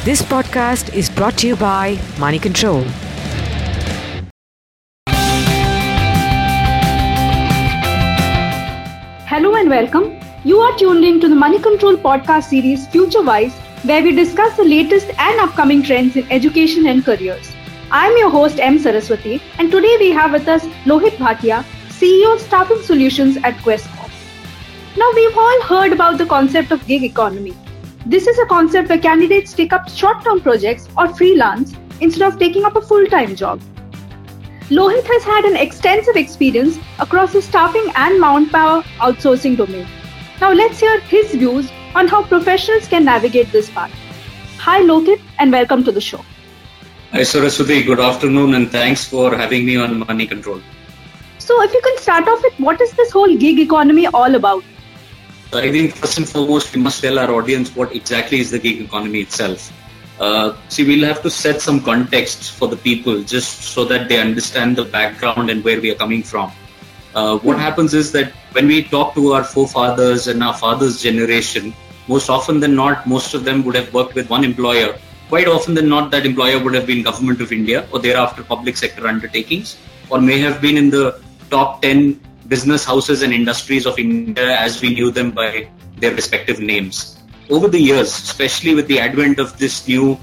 This podcast is brought to you by Money Control. Hello and welcome. You are tuned in to the Money Control podcast series FutureWise, where we discuss the latest and upcoming trends in education and careers. I am your host M. Saraswati, and today we have with us Lohit Bhatia, CEO of Staffing Solutions at Quess Corp. Now, we've all heard about the concept of gig economy. This is a concept where candidates take up short-term projects or freelance instead of taking up a full-time job. Lohit has had an extensive experience across the staffing and manpower outsourcing domain. Now let's hear his views on how professionals can navigate this path. Hi Lohit and welcome to the show. Hi Saraswati, good afternoon and thanks for having me on Money Control. So if you can start off with what is this whole gig economy all about? I think first and foremost we must tell our audience what exactly is the gig economy itself. We'll have to set some context for the people just so that they understand the background and where we are coming from. What happens is that when we talk to our forefathers and our father's generation, most often than not, most of them would have worked with one employer. Quite often than not, that employer would have been Government of India or thereafter public sector undertakings, or may have been in the top 10 business houses and industries of India as we knew them by their respective names. Over the years, especially with the advent of this new,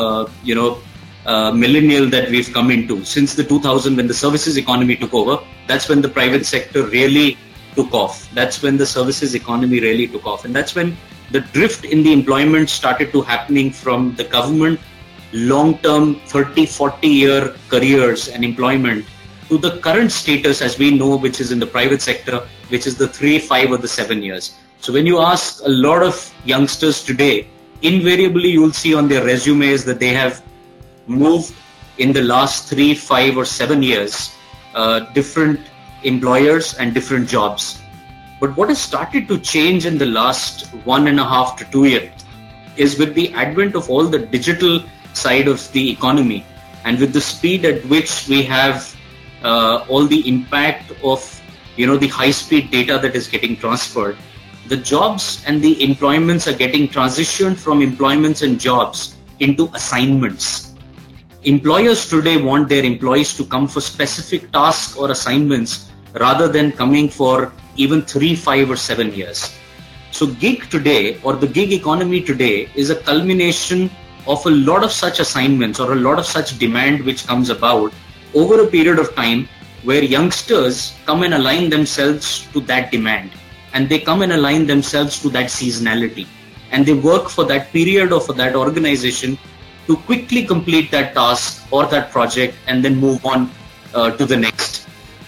millennial that we've come into, since the 2000 when the services economy took over, that's when the private sector really took off. That's when the services economy really took off. And that's when the drift in the employment started to happening from the government long-term 30, 40-year careers and employment to the current status as we know, which is in the private sector, which is the 3, 5 or the 7 years. So when you ask a lot of youngsters today, invariably you will see on their resumes that they have moved in the last 3, 5 or 7 years, different employers and different jobs. But what has started to change in the last 1.5 to 2 years is with the advent of all the digital side of the economy and with the speed at which we have all the impact of the high-speed data that is getting transferred, the jobs and the employments are getting transitioned from employments and jobs into assignments. Employers today want their employees to come for specific tasks or assignments rather than coming for even 3, 5 or 7 years. So gig today or the gig economy today is a culmination of a lot of such assignments or a lot of such demand which comes about over a period of time where youngsters come and align themselves to that demand and they come and align themselves to that seasonality and they work for that period or for that organization to quickly complete that task or that project and then move on to the next.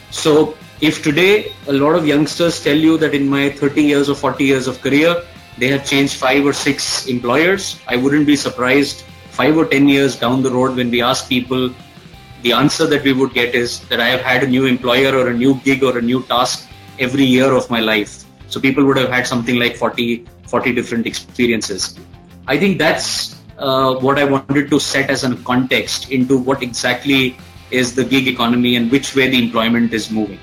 So if today a lot of youngsters tell you that in my 30 years or 40 years of career, they have changed 5 or 6 employers, I wouldn't be surprised 5 or 10 years down the road when we ask people, the answer that we would get is that I have had a new employer or a new gig or a new task every year of my life. So people would have had something like 40 different experiences. I think that's what I wanted to set as a context into what exactly is the gig economy and which way the employment is moving.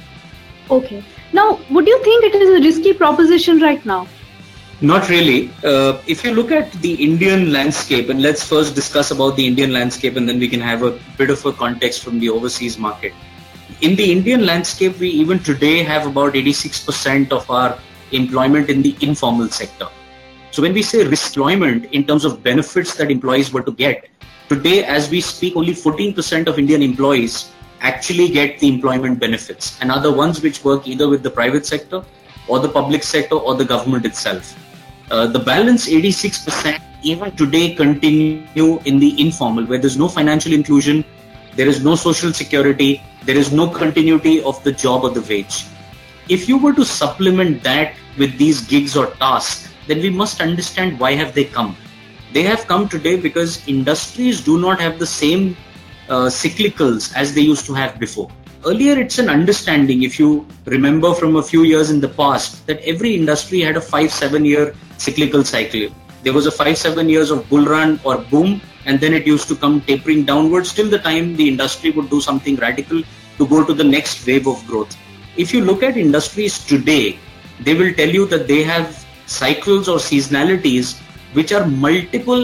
Okay. Now, would you think it is a risky proposition right now? Not really. If you look at the Indian landscape, and let's first discuss about the Indian landscape and then we can have a bit of a context from the overseas market. In the Indian landscape, we even today have about 86% of our employment in the informal sector. So when we say risk employment in terms of benefits that employees were to get, today as we speak, only 14% of Indian employees actually get the employment benefits and are the ones which work either with the private sector or the public sector or the government itself. The balance 86% even today continue in the informal where there's no financial inclusion, there is no social security, there is no continuity of the job or the wage. If you were to supplement that with these gigs or tasks, then we must understand why have they come. They have come today because industries do not have the same cyclicals as they used to have before. Earlier, it's an understanding, if you remember from a few years in the past, that every industry had a 5-7 year cyclical cycle. There was a 5-7 years of bull run or boom, and then it used to come tapering downwards till the time the industry would do something radical to go to the next wave of growth. If you look at industries today, they will tell you that they have cycles or seasonalities which are multiple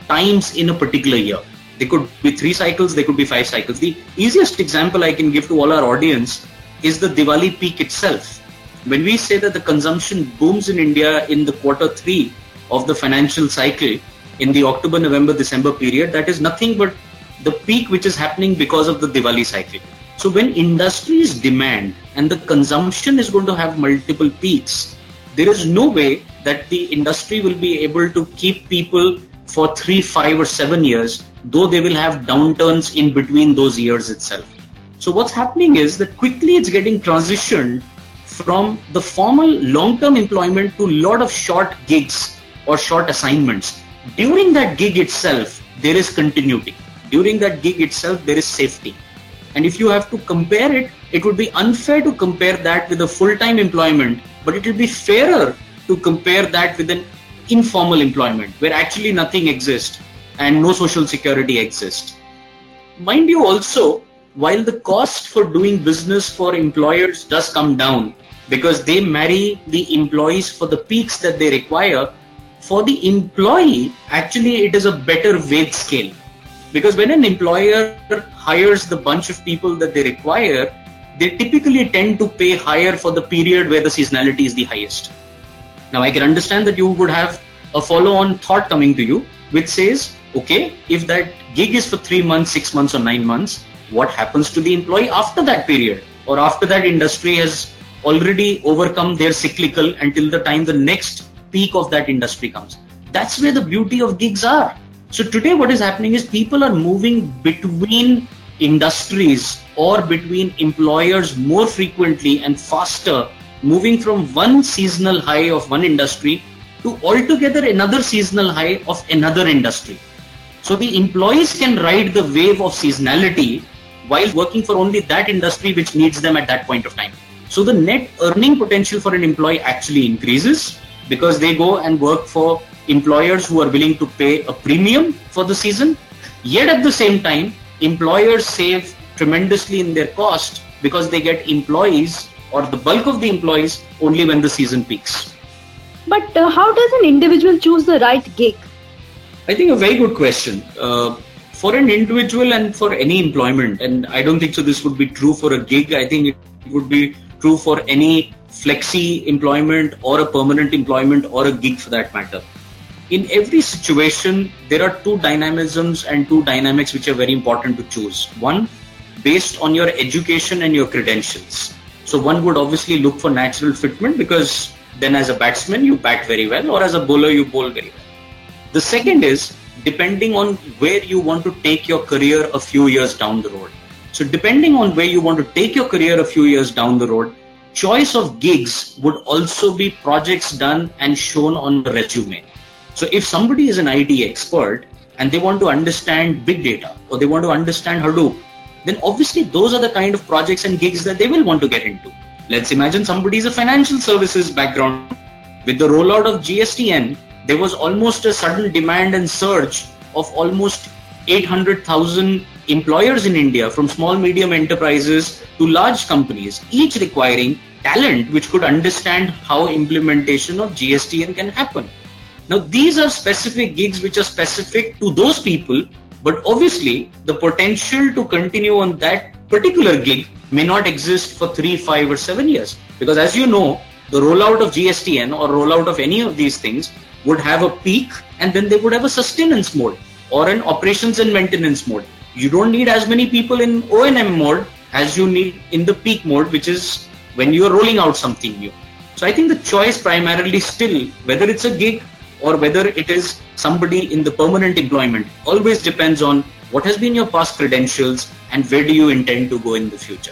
times in a particular year. They could be 3 cycles, they could be 5 cycles. The easiest example I can give to all our audience is the Diwali peak itself. When we say that the consumption booms in India in the quarter 3 of the financial cycle, in the October, November, December period, that is nothing but the peak which is happening because of the Diwali cycle. So when industries demand and the consumption is going to have multiple peaks, there is no way that the industry will be able to keep people for 3, 5 or 7 years, though they will have downturns in between those years itself. So what's happening is that quickly it's getting transitioned from the formal long-term employment to a lot of short gigs or short assignments. During that gig itself, there is continuity. During that gig itself, there is safety. And if you have to compare it, it would be unfair to compare that with a full-time employment, but it will be fairer to compare that with an informal employment where actually nothing exists and no social security exists. Mind you also, while the cost for doing business for employers does come down because they marry the employees for the peaks that they require, for the employee, actually it is a better wage scale. Because when an employer hires the bunch of people that they require, they typically tend to pay higher for the period where the seasonality is the highest. Now I can understand that you would have a follow-on thought coming to you, which says, okay, if that gig is for 3 months, 6 months or 9 months, what happens to the employee after that period? Or after that industry has already overcome their cyclical until the time the next peak of that industry comes. That's where the beauty of gigs are. So today what is happening is people are moving between industries or between employers more frequently and faster, moving from one seasonal high of one industry to altogether another seasonal high of another industry. So the employees can ride the wave of seasonality while working for only that industry which needs them at that point of time. So the net earning potential for an employee actually increases because they go and work for employers who are willing to pay a premium for the season. Yet at the same time, employers save tremendously in their cost because they get employees or the bulk of the employees only when the season peaks. But how does an individual choose the right gig? I think a very good question. For an individual and for any employment, and I don't think so this would be true for a gig, I think it would be true for any flexi employment or a permanent employment or a gig for that matter. In every situation, there are two dynamisms and two dynamics which are very important to choose. One, based on your education and your credentials. So one would obviously look for natural fitment because then as a batsman, you bat very well, or as a bowler, you bowl very well. The second is depending on where you want to take your career a few years down the road. So depending on where you want to take your career a few years down the road, choice of gigs would also be projects done and shown on the resume. So if somebody is an IT expert and they want to understand big data or they want to understand Hadoop, then obviously those are the kind of projects and gigs that they will want to get into. Let's imagine somebody is a financial services background. With the rollout of GSTN, there was almost a sudden demand and surge of almost 800,000 employers in India, from small medium enterprises to large companies, each requiring talent which could understand how implementation of GSTN can happen. Now these are specific gigs which are specific to those people, but obviously the potential to continue on that particular gig may not exist for 3, 5 or 7 years. Because as you know, the rollout of GSTN or rollout of any of these things would have a peak and then they would have a sustenance mode or an operations and maintenance mode. You don't need as many people in O&M mode as you need in the peak mode, which is when you are rolling out something new. So I think the choice primarily still, whether it's a gig or whether it is somebody in the permanent employment, always depends on what has been your past credentials and where do you intend to go in the future.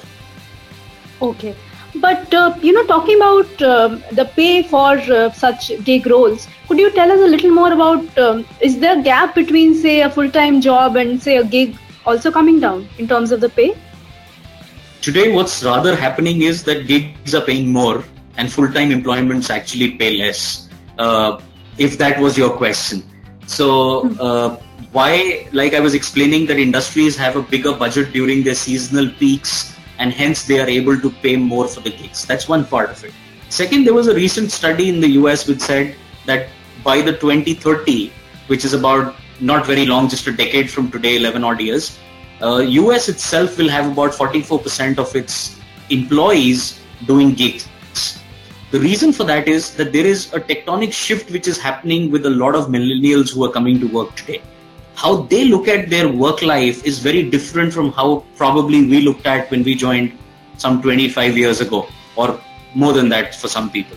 Okay. But, talking about the pay for such gig roles, could you tell us a little more about, is there a gap between, say, a full-time job and, say, a gig also coming down in terms of the pay? Today, what's rather happening is that gigs are paying more and full-time employments actually pay less, if that was your question. So why, like I was explaining, that industries have a bigger budget during their seasonal peaks and hence they are able to pay more for the gigs. That's one part of it. Second, there was a recent study in the US which said that by the 2030, which is about not very long, just a decade from today, 11 odd years, US itself will have about 44% of its employees doing gigs. The reason for that is that there is a tectonic shift which is happening with a lot of millennials who are coming to work today. How they look at their work life is very different from how probably we looked at when we joined some 25 years ago, or more than that for some people.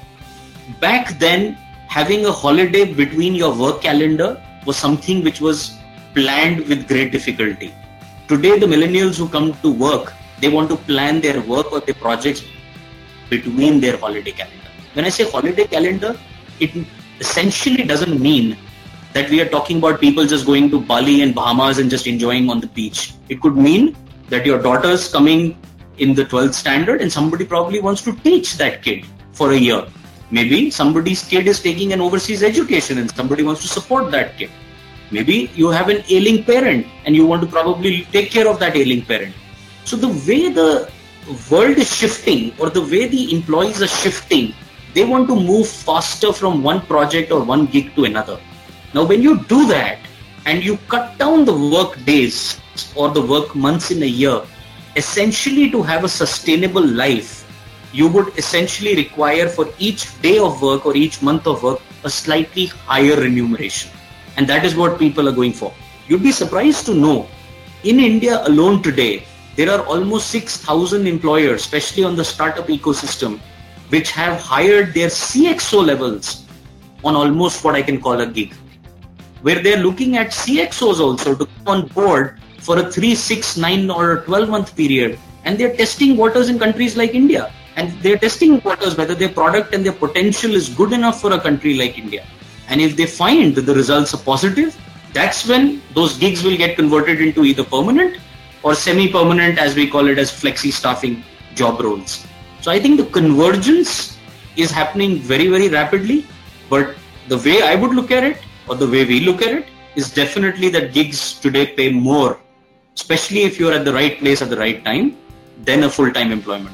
Back then, having a holiday between your work calendar was something which was planned with great difficulty. Today, the millennials who come to work, they want to plan their work or their projects between their holiday calendar. When I say holiday calendar, it essentially doesn't mean that we are talking about people just going to Bali and Bahamas and just enjoying on the beach. It could mean that your daughter's coming in the 12th standard and somebody probably wants to teach that kid for a year. Maybe somebody's kid is taking an overseas education and somebody wants to support that kid. Maybe you have an ailing parent and you want to probably take care of that ailing parent. So the way the world is shifting, or the way the employees are shifting, they want to move faster from one project or one gig to another. Now, when you do that and you cut down the work days or the work months in a year, essentially to have a sustainable life, you would essentially require for each day of work or each month of work a slightly higher remuneration. And that is what people are going for. You'd be surprised to know, in India alone today, there are almost 6,000 employers, especially on the startup ecosystem, which have hired their CXO levels on almost what I can call a gig, where they're looking at CXOs also to come on board for a 3, 6, 9 or 12-month period. And they're testing waters in countries like India. And they're testing waters whether their product and their potential is good enough for a country like India. And if they find that the results are positive, that's when those gigs will get converted into either permanent or semi-permanent, as we call it, as flexi staffing job roles. So I think the convergence is happening very, very rapidly. But the way I would look at it, or the way we look at it, is definitely that gigs today pay more, especially if you're at the right place at the right time, than a full-time employment.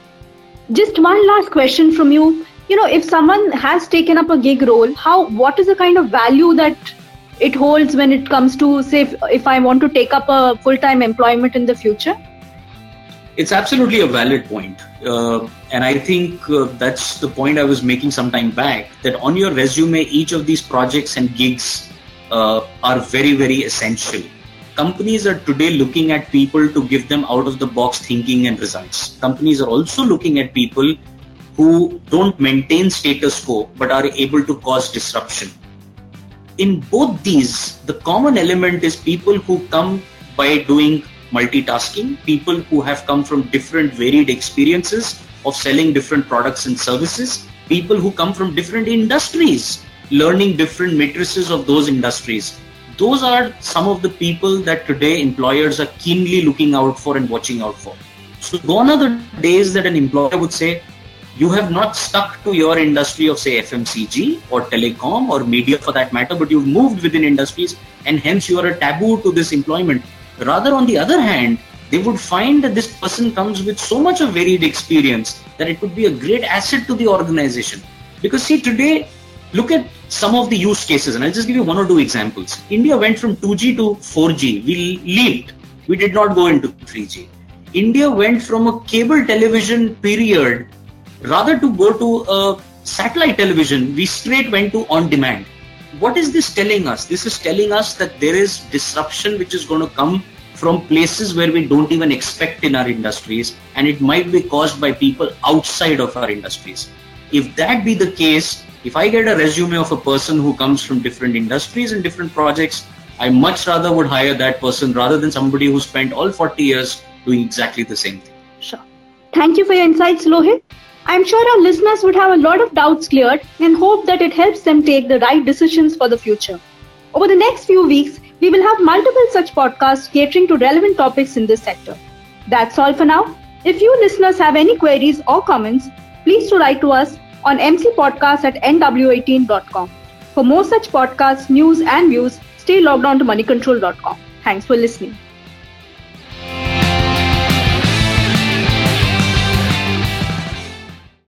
Just one last question from you. If someone has taken up a gig role, what is the kind of value that it holds when it comes to, say, if I want to take up a full-time employment in the future? It's absolutely a valid point. And I think that's the point I was making some time back, that on your resume, each of these projects and gigs are very, very essential. Companies are today looking at people to give them out-of-the-box thinking and results. Companies are also looking at people who don't maintain status quo but are able to cause disruption. In both these, the common element is people who come by doing multitasking, people who have come from different varied experiences of selling different products and services, people who come from different industries, learning different matrices of those industries. Those are some of the people that today employers are keenly looking out for and watching out for. So gone are the days that an employer would say, you have not stuck to your industry of, say, FMCG or telecom or media for that matter, but you've moved within industries and hence you are a taboo to this employment. Rather, on the other hand, they would find that this person comes with so much of varied experience that it would be a great asset to the organization. Because see, today, look at some of the use cases, and I'll just give you one or two examples. India went from 2G to 4G. We leaped. We did not go into 3G. India went from a cable television period, rather to go to a satellite television, we straight went to on-demand. What is this telling us? This is telling us that there is disruption which is going to come from places where we don't even expect in our industries, and it might be caused by people outside of our industries. If that be the case, if I get a resume of a person who comes from different industries and different projects, I much rather would hire that person rather than somebody who spent all 40 years doing exactly the same thing. Sure. Thank you for your insights, Lohit. I'm sure our listeners would have a lot of doubts cleared and hope that it helps them take the right decisions for the future. Over the next few weeks, we will have multiple such podcasts catering to relevant topics in this sector. That's all for now. If you listeners have any queries or comments, please do write to us on mcpodcast@nw18.com. For more such podcasts, news and views, stay logged on to moneycontrol.com. Thanks for listening.